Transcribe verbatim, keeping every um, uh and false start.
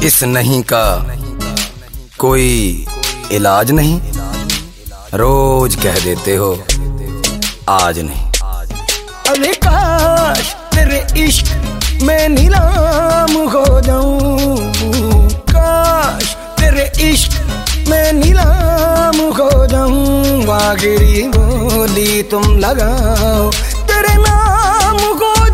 इस नहीं का कोई इलाज नहीं, रोज कह देते हो आज नहीं। अरे काश तेरे इश्क में नीलाम हो जाऊं, काश तेरे इश्क में नीलाम हो जाऊं। आखिरी बोली तुम लगाओ, तेरे नाम